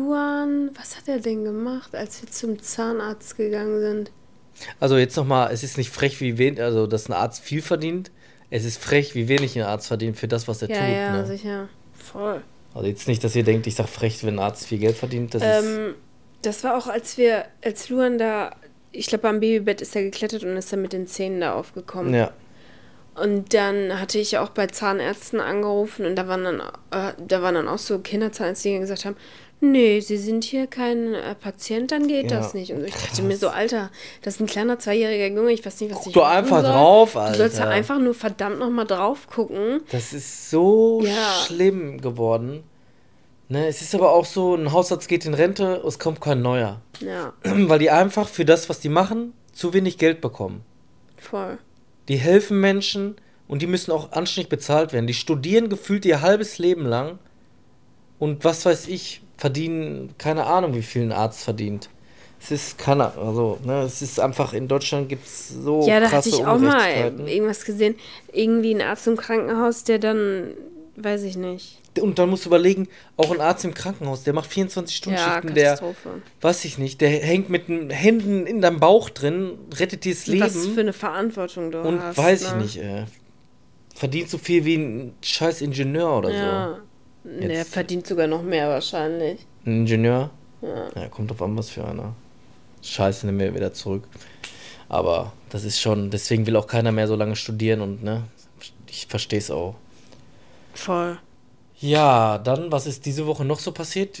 Luan, was hat er denn gemacht, als wir zum Zahnarzt gegangen sind? Also jetzt nochmal, es ist nicht frech, wie wenig, also dass ein Arzt viel verdient. Es ist frech, wie wenig ein Arzt verdient für das, was er Ja, tut. ja, Ne? sicher. Voll. Also jetzt nicht, dass ihr denkt, ich sag frech, wenn ein Arzt viel Geld verdient. Das ist, Ähm, das war auch, als wir, als Luan da, ich glaube, am Babybett ist er geklettert und ist dann mit den Zähnen da aufgekommen. ja. Und dann hatte ich auch bei Zahnärzten angerufen und da waren dann, äh, da waren dann auch so Kinderzahnärzte, die gesagt haben, nee, Sie sind hier kein äh, Patient, dann geht Ja, das nicht. Und ich dachte krass. mir so, Alter, das ist ein kleiner zweijähriger Junge, ich weiß nicht, was Guck ich doch machen einfach soll. drauf, Du sollst ja Alter. einfach nur verdammt nochmal drauf gucken. Das ist so Ja. schlimm geworden. Ne, es ist aber auch so, ein Hausarzt geht in Rente, es kommt kein neuer. Ja, Weil die einfach für das, was die machen, zu wenig Geld bekommen. voll. Die helfen Menschen und die müssen auch anständig bezahlt werden. Die studieren gefühlt ihr halbes Leben lang und was weiß ich, verdienen, keine Ahnung, wie viel ein Arzt verdient. Es ist keine, also, ne, es ist einfach, in Deutschland gibt es so Ja, da krasse hatte ich auch mal Ungerechtigkeiten. irgendwas gesehen. Irgendwie ein Arzt im Krankenhaus, der dann, weiß ich nicht. Und dann musst du überlegen, auch ein Arzt im Krankenhaus, der macht Ja, vierundzwanzig-Stunden-Schichten, der, Katastrophe. weiß ich nicht, der hängt mit den Händen in deinem Bauch drin, rettet dir das Leben. Was für eine Verantwortung du und hast. weiß ich ne? nicht, äh, verdient so viel wie ein scheiß Ingenieur oder Ja. Der Jetzt- verdient sogar noch mehr wahrscheinlich. so. Ein Ingenieur? Ja. Ja, kommt auf an, was für einer. Scheiße, nehmen wir wieder zurück. Aber das ist schon, deswegen will auch keiner mehr so lange studieren und, ne, ich verstehe es auch. Voll. Ja, dann, was ist diese Woche noch so passiert?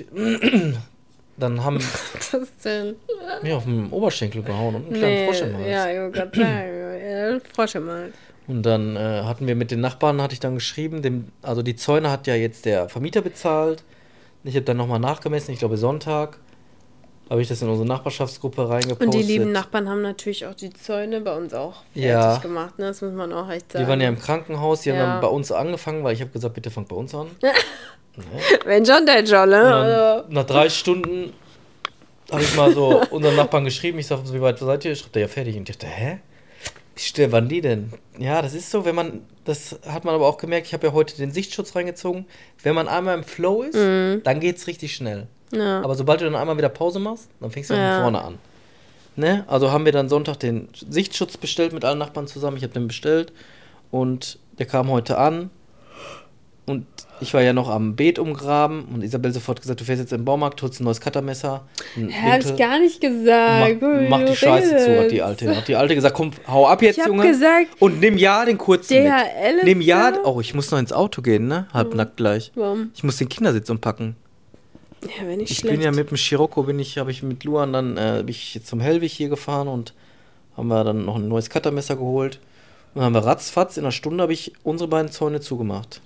Dann haben Was denn? wir auf den Oberschenkel gehauen und einen kleinen Frosch im Hals. ja, ich wollte gerade sagen. Ja, Frosch im Hals. Und dann äh, hatten wir mit den Nachbarn, hatte ich dann geschrieben, dem, also die Zäune hat ja jetzt der Vermieter bezahlt. Ich habe dann nochmal nachgemessen, ich glaube Sonntag, habe ich das in unsere Nachbarschaftsgruppe reingepostet. Und die lieben Nachbarn haben natürlich auch die Zäune bei uns auch fertig Ja. gemacht, ne? Das muss man auch echt sagen. Die waren ja im Krankenhaus, die haben Ja. dann bei uns angefangen, weil ich habe gesagt, bitte fangt bei uns an. Wenn schon, der Jolle. Und dann, Also. nach drei Stunden habe ich mal so unseren Nachbarn geschrieben, ich sage, wie weit seid ihr? Schreibt er, ja fertig. Und ich dachte, hä? Wie still waren die denn? Ja, das ist so, wenn man, das hat man aber auch gemerkt, ich habe ja heute den Sichtschutz reingezogen. Wenn man einmal im Flow ist, dann geht's richtig schnell. Ja. Aber sobald du dann einmal wieder Pause machst, dann fängst du Ja. von vorne an. Ne? Also haben wir dann Sonntag den Sichtschutz bestellt mit allen Nachbarn zusammen. Ich habe den bestellt und der kam heute an. Und ich war ja noch am Beet umgraben und Isabel sofort gesagt, du fährst jetzt im Baumarkt, holst ein neues Cuttermesser. ein Hä, hab ich Winkel- gar nicht gesagt. Mach, Wie mach du die Scheiße zu, hat die redest. Alte. Hat die Alte gesagt, komm, hau ab jetzt, Ich hab Junge. gesagt, und nimm ja den kurzen D H L mit. ist Nimm ja, da. oh, ich muss noch ins Auto gehen, ne? Halbnackt gleich. Warum? Ich muss den Kindersitz umpacken. Ja, wenn nicht Ich schlecht. bin ja mit dem Scirocco, bin ich, habe ich mit Luan dann, äh, bin ich zum Hellwig hier gefahren und haben wir dann noch ein neues Cuttermesser geholt. Und dann haben wir ratzfatz, in einer Stunde habe ich unsere beiden Zäune zugemacht.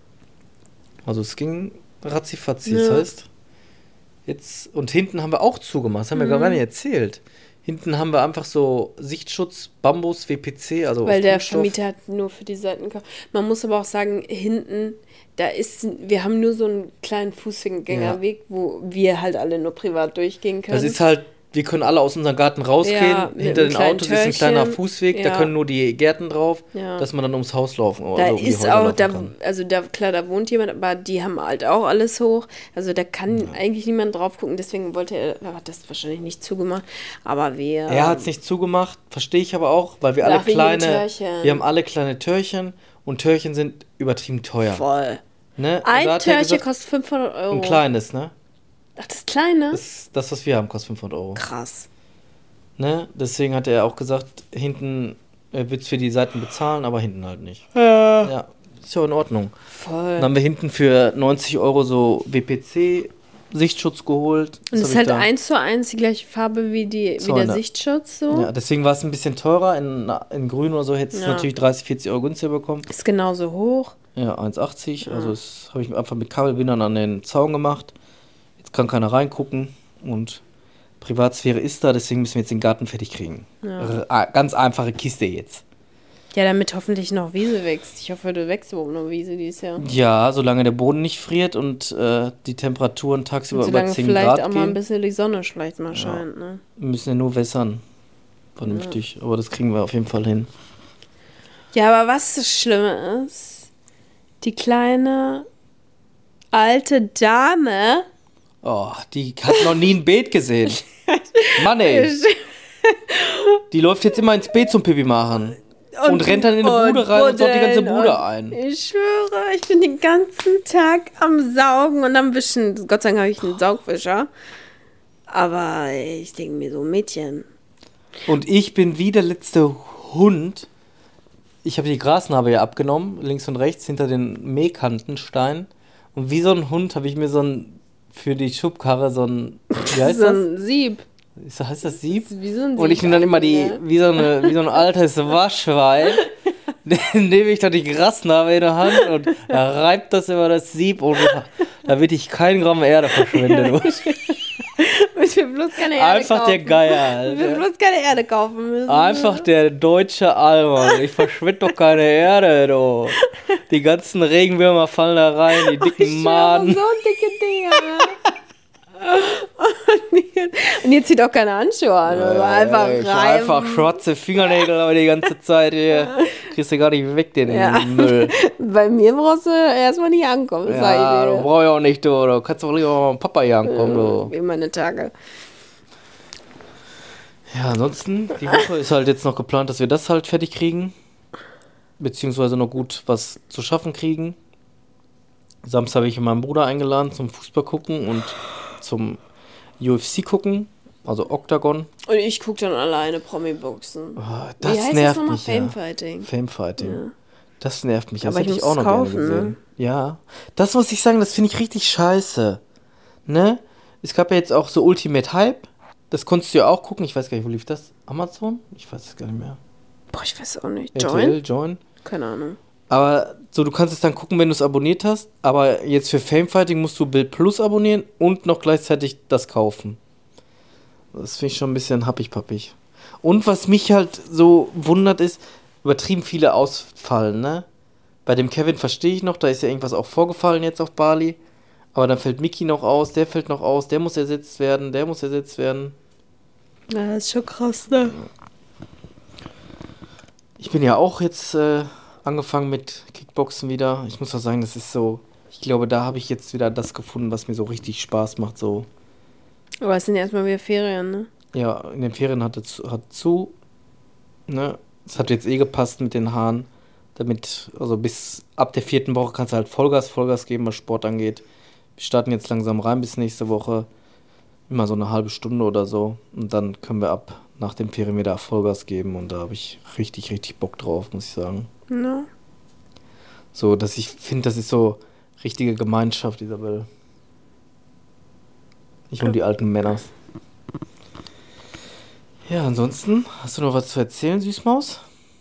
Also es ging ratzifatzi, das Ja. heißt, jetzt, und hinten haben wir auch zugemacht, das haben wir Mhm. gar nicht erzählt. Hinten haben wir einfach so Sichtschutz, Bambus, W P C, also Weil aus der Kunststoff. Vermieter hat nur für die Seiten gekauft. Man muss aber auch sagen, hinten, da ist, wir haben nur so einen kleinen Fußgängerweg, wo wir halt alle nur privat durchgehen können. Das ist halt, wir können alle aus unserem Garten rausgehen. Ja, mit Hinter einem den kleinen Autos ist ein kleiner Türchen. Fußweg, da Ja. können nur die Gärten drauf, Ja. dass man dann ums Haus laufen Da also um die ist Häuser auch, laufen da, kann. also da, klar, da wohnt jemand, aber die haben halt auch alles hoch. Also da kann eigentlich niemand drauf gucken, deswegen wollte er, er hat das wahrscheinlich nicht zugemacht. Aber wir. Er hat es nicht zugemacht, verstehe ich aber auch, weil wir alle Ach, wegen dem kleine, Türchen. wir haben alle kleine Türchen Und Törchen sind übertrieben teuer. Voll. Ne? Ein Törchen gesagt, kostet fünfhundert Euro. Ein kleines, ne? Ach, das kleine? Das, das, was wir haben, kostet fünfhundert Euro. Krass. Ne? Deswegen hat er auch gesagt, hinten er wird es für die Seiten bezahlen, aber hinten halt nicht. Ja. Ja, ist ja in Ordnung. Voll. Dann haben wir hinten für neunzig Euro so W P C-Sichtschutz geholt. Und es ist halt eins zu eins die gleiche Farbe wie, die, wie der Sichtschutz. So. Ja, deswegen war es ein bisschen teurer. In, in grün oder so hättest du ja. natürlich dreißig, vierzig Euro günstiger bekommen. Ist genauso hoch. Ja, eins achtzig. Ja. Also das habe ich einfach mit Kabelbindern an den Zaun gemacht. Jetzt kann keiner reingucken und Privatsphäre ist da, deswegen müssen wir jetzt den Garten fertig kriegen. Ja. R- ganz einfache Kiste jetzt. Ja, damit hoffentlich noch Wiese wächst. Ich hoffe, du wächst überhaupt noch Wiese dieses Jahr. Ja, solange der Boden nicht friert und äh, die Temperaturen tagsüber über zehn Grad gehen. Solange vielleicht auch mal ein bisschen die Sonne vielleicht mal scheint. Ja. Ne? Wir müssen ja nur wässern. Vernünftig. Ja. Aber das kriegen wir auf jeden Fall hin. Ja, aber was das Schlimme ist, die kleine alte Dame... Oh, die hat noch nie ein Beet gesehen. Mann, ey. Die läuft jetzt immer ins Beet zum Pipi machen. Und, und rennt dann in eine Bude rein und saugt die ganze Bude ein. Ich schwöre, ich bin den ganzen Tag am Saugen und am Wischen. Gott sei Dank habe ich einen Saugwischer. Aber ich denke mir so, Mädchen. Und ich bin wie der letzte Hund. Ich habe die Grasnarbe ja abgenommen, links und rechts, hinter den Mähkantenstein. Und wie so ein Hund habe ich mir so ein... für die Schubkarre so ein, wie heißt so das? ein Sieb. So heißt das Sieb? Das wie so ein Sieb. Und ich nehme dann immer die, wie so, eine, wie so ein altes Waschwein, nehme ich dann die Grasnarbe in der Hand und reibt das über das Sieb und da wird ich kein Gramm Erde verschwenden. Ich will bloß keine Erde Einfach kaufen. der Geier, Alter. Ich will bloß keine Erde kaufen müssen. Einfach der deutsche Allmann. Ich verschwende doch keine Erde, du. Die ganzen Regenwürmer fallen da rein, die dicken oh, Maden. So dicke Dinger. Und jetzt zieht auch keine Handschuhe an. Ja, einfach ich rein. Einfach schwarze Fingernägel aber die ganze Zeit hier. Kriegst du gar nicht weg, den ja. Müll. Bei mir brauchst du erstmal nicht ankommen. Ja, sag ich dir. du brauchst ja auch nicht, du. Du kannst doch lieber mal mit Papa hier ankommen, du. Wie meine Tage. Ja, ansonsten, die Woche ist halt jetzt noch geplant, dass wir das halt fertig kriegen. Beziehungsweise noch gut was zu schaffen kriegen. Samstag habe ich meinen Bruder eingeladen zum Fußball gucken und zum U F C gucken, also Octagon. Und ich gucke dann alleine Promi-Boxen. Oh, das Wie heißt nervt das nochmal? mich. Famefighting. Ja. Famefighting. Ja. Das nervt mich. Aber Das ich hätte ich muss auch noch kaufen, gerne gesehen. Ne? Ja. Das muss ich sagen, das finde ich richtig scheiße. Ne? Es gab ja jetzt auch so Ultimate Hype. Das konntest du ja auch gucken. Ich weiß gar nicht, wo lief das? Amazon? Ich weiß es gar nicht mehr. Boah, ich weiß auch nicht. R T L, Join? Join? Keine Ahnung. Aber so, du kannst es dann gucken, wenn du es abonniert hast. Aber jetzt für Famefighting musst du Bild Plus abonnieren und noch gleichzeitig das kaufen. Das finde ich schon ein bisschen happig-pappig. Und was mich halt so wundert ist, übertrieben viele ausfallen, ne? Bei dem Kevin verstehe ich noch, da ist ja irgendwas auch vorgefallen jetzt auf Bali. Aber dann fällt Mickey noch aus, der fällt noch aus, der muss ersetzt werden, der muss ersetzt werden. Ja, das ist schon krass, ne? Ich bin ja auch jetzt äh, angefangen mit Kickboxen wieder. Ich muss auch sagen, das ist so, ich glaube, da habe ich jetzt wieder das gefunden, was mir so richtig Spaß macht, so. Aber es sind ja erstmal wieder Ferien, ne? Ja, in den Ferien hat es hat zu, ne? Es hat jetzt eh gepasst mit den Haaren, damit, also bis ab der vierten Woche kannst du halt Vollgas, Vollgas geben, was Sport angeht. Wir starten jetzt langsam rein bis nächste Woche, immer so eine halbe Stunde oder so und dann können wir ab nach dem Ferien wieder Vollgas geben und da habe ich richtig, richtig Bock drauf, muss ich sagen. No. So, dass ich finde, das ist so richtige Gemeinschaft, Isabel. Ich und die alten Männer. Ja, ansonsten, hast du noch was zu erzählen, Süßmaus?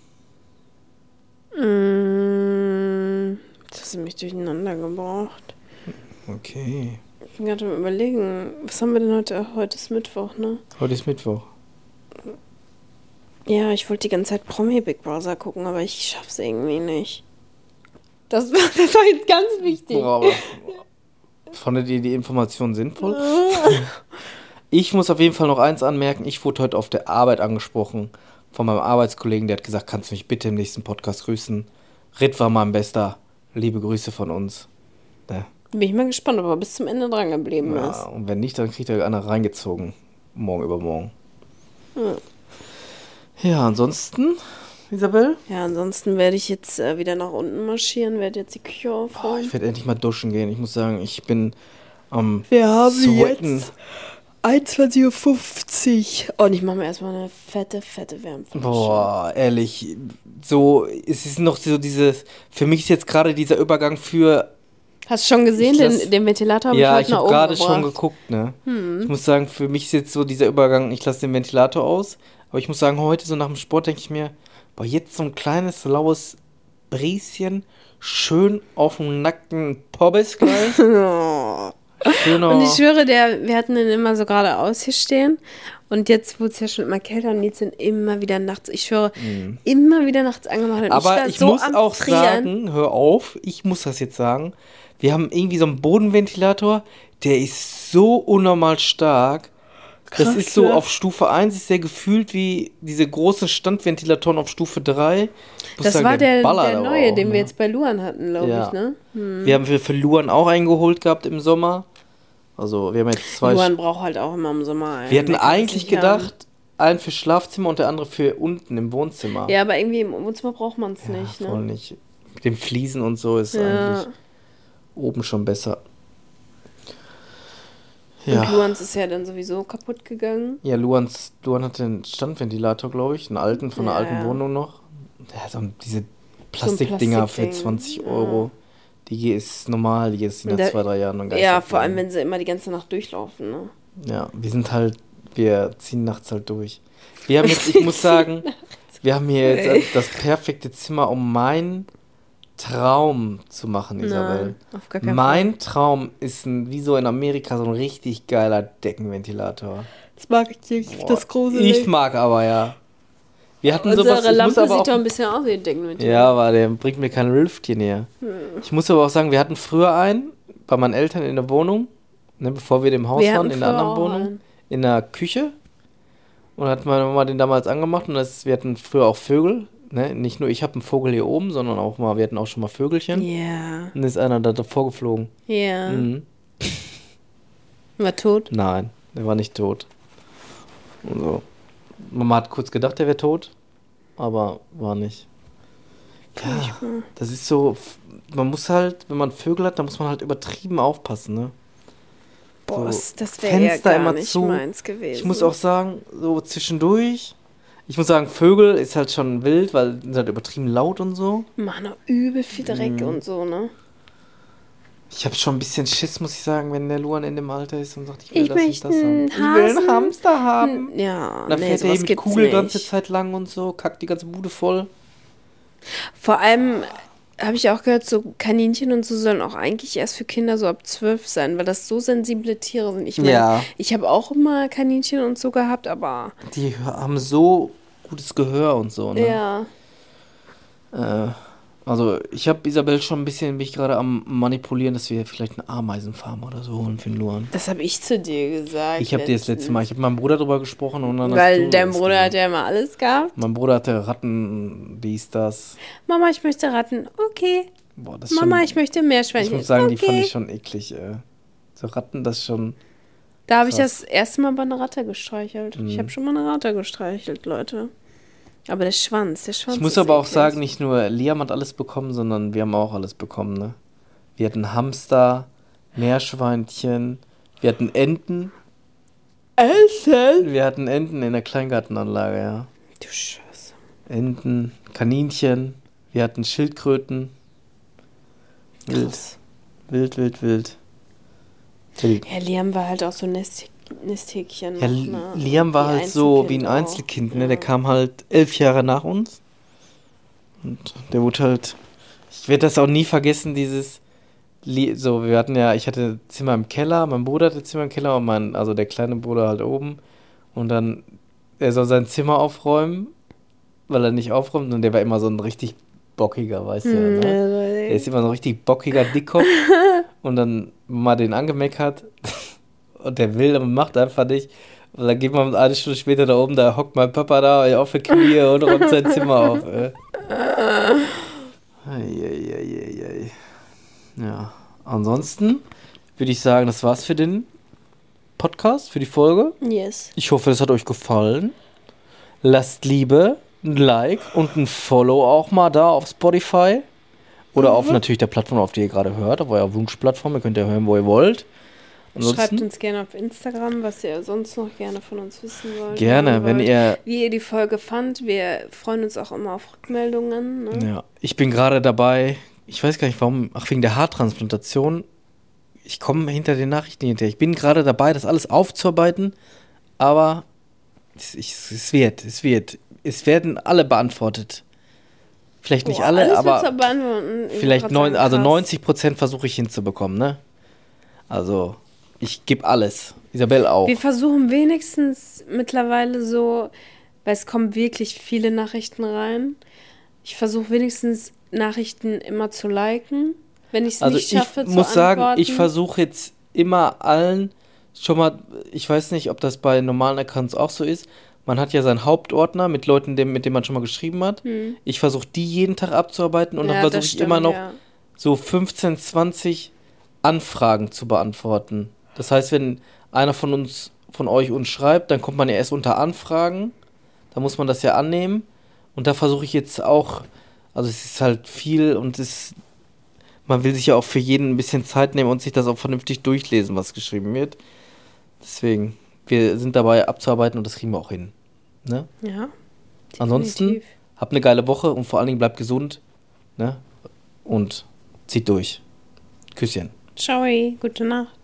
Mm, das hast du mich durcheinander gebracht. Okay. Ich bin gerade am Überlegen, was haben wir denn heute? Heute ist Mittwoch, ne? Heute ist Mittwoch. Ja, ich wollte die ganze Zeit Promi Big Brother gucken, aber ich schaff's irgendwie nicht. Das, das war jetzt ganz wichtig. Boah, aber fandet ihr die Information sinnvoll? Ich muss auf jeden Fall noch eins anmerken. Ich wurde heute auf der Arbeit angesprochen von meinem Arbeitskollegen. Der hat gesagt, kannst du mich bitte im nächsten Podcast grüßen? Ritt war mein Bester. Liebe Grüße von uns. Ne? Bin ich mal gespannt, ob er bis zum Ende dran geblieben Ja, ist. und wenn nicht, dann kriegt er einer reingezogen. Morgen übermorgen. Hm. Ja, ansonsten Isabel? Ja, ansonsten werde ich jetzt äh, wieder nach unten marschieren, werde jetzt die Küche Boah, aufräumen. ich werde endlich mal duschen gehen. Ich muss sagen, ich bin am Wir haben Sweaten. jetzt einundzwanzig Uhr fünfzig. Und ich mache mir erstmal eine fette, fette Wärmflasche. Boah, ehrlich, so, es ist noch so dieses, für mich ist jetzt gerade dieser Übergang für, Hast du schon gesehen, Ich lass- den, den Ventilator habe ja, ich heute ich nach habe oben gerade gebracht. schon geguckt, ne. Ich muss sagen, für mich ist jetzt so dieser Übergang, ich lasse den Ventilator aus, aber ich muss sagen, heute so nach dem Sport denke ich mir, boah, jetzt so ein kleines, laues Brieschen, schön auf dem nackten Pommes gleich. Schöner. Und ich schwöre, der, wir hatten den immer so geradeaus hier stehen. Und jetzt wurde es ja schon immer kälter und jetzt sind immer wieder nachts, ich schwöre, immer wieder nachts angemacht. Und Aber war ich so muss am auch Frieren. sagen, hör auf, ich muss das jetzt sagen, wir haben irgendwie so einen Bodenventilator, der ist so unnormal stark. Das Krass, ist so, ne? auf Stufe eins ist der gefühlt wie diese großen Standventilatoren auf Stufe drei. Ich muss Das sagen, war der, ballert der aber neue, auch, den ne? wir jetzt bei Luan hatten, glaube Ja. ich, ne? Wir haben für, für Luan auch eingeholt gehabt im Sommer. Also wir haben jetzt zwei. Luan braucht halt auch immer im Sommer einen. Wir hatten der kann das eigentlich nicht haben. gedacht, einen für Schlafzimmer und der andere für unten im Wohnzimmer. Ja, aber irgendwie im Wohnzimmer braucht man es Ja, nicht, voll ne? nicht. Mit den Fliesen und so ist Ja. eigentlich oben schon besser. Und Ja. Luans ist ja dann sowieso kaputt gegangen. Ja, Luans, Luan hat den Standventilator, glaube ich, einen alten von der Ja, alten ja. Wohnung noch. Der hat so diese Plastikdinger für Plastikding, zwanzig ja. Euro. Die ist normal, die ist nach Und da- zwei, drei Jahren dann gar Ja, nicht vor allem, abgegangen. wenn sie immer die ganze Nacht durchlaufen, ne? Ja, wir sind halt, wir ziehen nachts halt durch. Wir haben jetzt, ich muss sagen, wir haben hier jetzt das perfekte Zimmer, um meinen Traum zu machen, Isabel. Nein, auf gar keinen Mein Traum ist ein, wie so in Amerika, so ein richtig geiler Deckenventilator. Das mag ich nicht, Boah, das gruselig. Ich mag aber, ja. Wir hatten Unsere sowas, ich muss Lampe aber sieht auch, doch ein bisschen aus wie ein Deckenventilator. ja, aber der bringt mir kein Lüftchen näher. Ich muss aber auch sagen, wir hatten früher einen bei meinen Eltern in der Wohnung, ne, bevor wir im Haus Wir waren, hatten in der früher anderen auch Wohnung, einen. in der Küche. Und hat meine Mama den damals angemacht und das, wir hatten früher auch Vögel. Ne? Nicht nur ich habe einen Vogel hier oben, sondern auch mal, wir hatten auch schon mal Vögelchen. Ja, Und dann ist einer da davor geflogen. ja. Mhm. War tot? Nein, der war nicht tot. Und so. Mama hat kurz gedacht, der wäre tot, aber war nicht. Ja, das ist so, man muss halt, wenn man Vögel hat, dann muss man halt übertrieben aufpassen, ne? Boah, So, das- das wäre ja Fenster gar immer nicht zu. meins gewesen. Ich muss auch sagen, so zwischendurch, ich muss sagen, Vögel ist halt schon wild, weil die sind halt übertrieben laut und so. Machen auch übel viel Dreck Mhm. und so, ne? Ich habe schon ein bisschen Schiss, muss ich sagen, wenn der Luan in dem Alter ist und sagt, ich will Ich das und möchte das haben. einen Ich will einen Hasen. Hamster haben. Ja, Und dann nee, fährt er sowas hier mit gibt's Kugel die ganze nicht. Zeit lang und so, kackt die ganze Bude voll. Vor allem habe ich auch gehört, so Kaninchen und so sollen auch eigentlich erst für Kinder so ab zwölf sein, weil das so sensible Tiere sind. Ich meine, Ja. ich habe auch immer Kaninchen und so gehabt, aber Die haben so gutes Gehör und so, ne? ja. Äh, also ich habe Isabel schon ein bisschen, bin ich gerade am manipulieren, dass wir vielleicht eine Ameisenfarm oder so holen für den Luan. Das habe ich zu dir gesagt. Ich habe dir das letzte Mal, ich habe mit meinem Bruder drüber gesprochen und dann hast Weil du dein das Bruder gesagt. hat ja immer alles gehabt. Mein Bruder hatte Ratten, dies, das. Mama, ich möchte Ratten. Okay. Boah, das ist Mama, schon, ich möchte Meerschweinchen. ich muss sagen, okay. die fand ich schon eklig. Äh. So Ratten, das schon. Da habe ich krass. das erste Mal bei einer Ratte gestreichelt. Ich Mhm. habe schon mal eine Ratte gestreichelt, Leute. Aber der Schwanz, der Schwanz Ich muss ist aber auch eklig. sagen, nicht nur Liam hat alles bekommen, sondern wir haben auch alles bekommen, ne? Wir hatten Hamster, Meerschweinchen, wir hatten Enten. Essen? Wir hatten Enten in der Kleingartenanlage, ja. Du Scheiße. Enten, Kaninchen, wir hatten Schildkröten. Wild, Krass. wild, wild, wild. Wild. Ja, Liam war halt auch so Nesthäk Nesthäkchen. Ja, noch, ne? Liam war Wie halt so wie ein auch. Einzelkind, ne? Ja. Der kam halt elf Jahre nach uns. Und der wurde halt. Ich werde das auch nie vergessen, dieses. Li- So, wir hatten ja, ich hatte Zimmer im Keller, mein Bruder hatte Zimmer im Keller und mein, also der kleine Bruder halt oben. Und dann, er soll sein Zimmer aufräumen, weil er nicht aufräumt. Und der war immer so ein richtig bockiger, weißt du, Hm, ne? also, Der ist immer so ein richtig bockiger Dickkopf. Und dann mal den angemeckert. Und der will, aber macht einfach nicht. Und dann geht man eine Stunde später da oben, da hockt mein Papa da auf die Knie und räumt sein Zimmer auf. Ey. Eieieiei. Ja, ansonsten würde ich sagen, das war's für den Podcast, für die Folge. yes. Ich hoffe, es hat euch gefallen. Lasst Liebe, ein Like und ein Follow auch mal da auf Spotify. Oder Mhm. auf natürlich der Plattform, auf die ihr gerade hört, auf eurer Wunschplattform. Ihr könnt ja hören, wo ihr wollt. Schreibt Ansonsten uns gerne auf Instagram, was ihr sonst noch gerne von uns wissen wollt. gerne, hören wenn wollt, ihr... wie ihr die Folge fand. Wir freuen uns auch immer auf Rückmeldungen. Ne? Ja, ich bin gerade dabei, ich weiß gar nicht warum, ach wegen der Haartransplantation. Ich komme hinter den Nachrichten hinterher. Ich bin gerade dabei, das alles aufzuarbeiten, aber es, ich, es wird, es wird. Es werden alle beantwortet. Vielleicht nicht Boah, alle, alles aber wird's aber beantworten. Ich vielleicht wollte neun, gerade also sagen, krass. neunzig Prozent versuche ich hinzubekommen, ne? Also, ich gebe alles. Isabel auch. Wir versuchen wenigstens mittlerweile so, weil es kommen wirklich viele Nachrichten rein. Ich versuche wenigstens Nachrichten immer zu liken. Wenn ich es Also nicht ich schaffe zu muss sagen, antworten. ich versuche jetzt immer allen schon mal, ich weiß nicht, ob das bei normalen Accounts auch so ist, man hat ja seinen Hauptordner mit Leuten, dem, mit denen man schon mal geschrieben hat. Hm. Ich versuche die jeden Tag abzuarbeiten und Ja, dann das versuche ich stimmt, immer noch ja. so fünfzehn, zwanzig Anfragen zu beantworten. Das heißt, wenn einer von uns, von euch uns schreibt, dann kommt man ja erst unter Anfragen, da muss man das ja annehmen und da versuche ich jetzt auch, also es ist halt viel und es man will sich ja auch für jeden ein bisschen Zeit nehmen und sich das auch vernünftig durchlesen, was geschrieben wird. Deswegen, wir sind dabei abzuarbeiten und das kriegen wir auch hin. Ne? Ja. Ansonsten, definitiv. habt eine geile Woche und vor allen Dingen bleibt gesund. Ne? Und zieht durch. Küsschen. Ciao, gute Nacht.